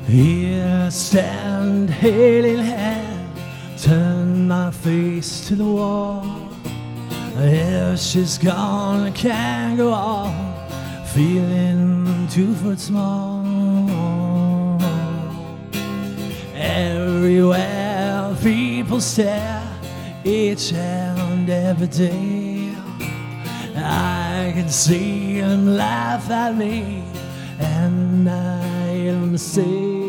Here I stand, head in hand, turn my face to the wall. If she's gone, I can't go on, feeling 2 foot small. Everywhere people stare, each and every day. I can see them laugh at me, and I hear them say,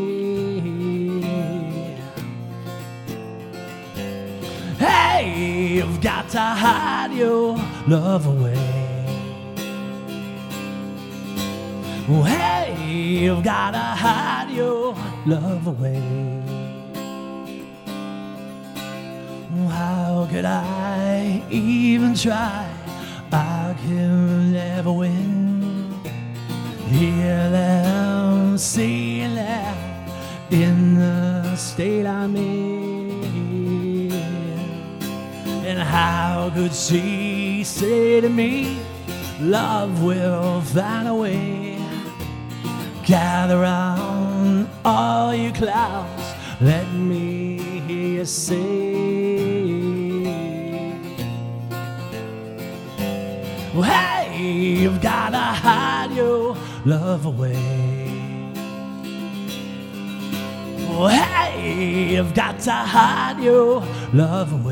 hey, you've got to hide your love away. Oh, hey, you've got to hide your love away. How could I even try? I can never win. Hear them saying that in the state I'm in. And how could she say to me, love will find a way? Gather round all you clouds, let me hear you say, hey, you've gotta hide your love away. Oh, hey, you've got to hide your love away.